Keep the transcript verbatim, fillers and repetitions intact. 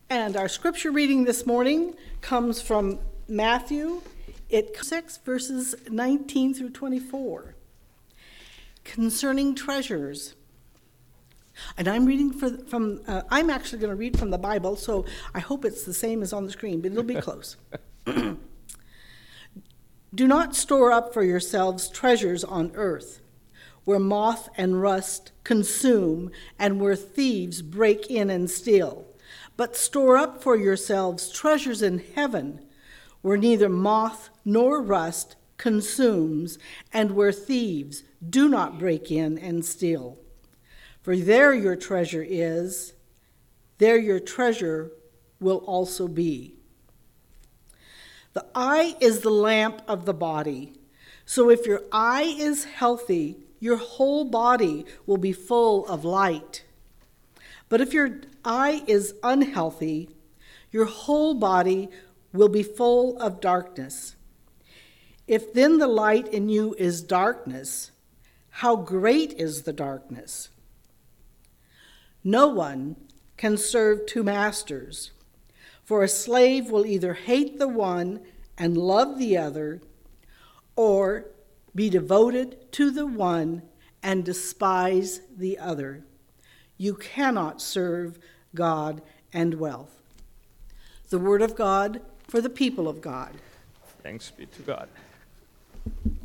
And our scripture reading this morning comes from Matthew it six, verses nineteen through twenty-four, concerning treasures. And I'm reading for, from, uh, I'm actually going to read from the Bible, so I hope it's the same as on the screen, but it'll be close. Do not store up for yourselves treasures on earth, where moth and rust consume and where thieves break in and steal. But store up for yourselves treasures in heaven, where neither moth nor rust consumes and where thieves do not break in and steal. For there your treasure is, there your treasure will also be. The eye is the lamp of the body. So if your eye is healthy, your whole body will be full of light. But if your eye is unhealthy, your whole body will be full of darkness. If then the light in you is darkness, how great is the darkness? No one can serve two masters, for a slave will either hate the one and love the other, or be devoted to the one and despise the other. You cannot serve God and wealth. The word of God for the people of God. Thanks be to God.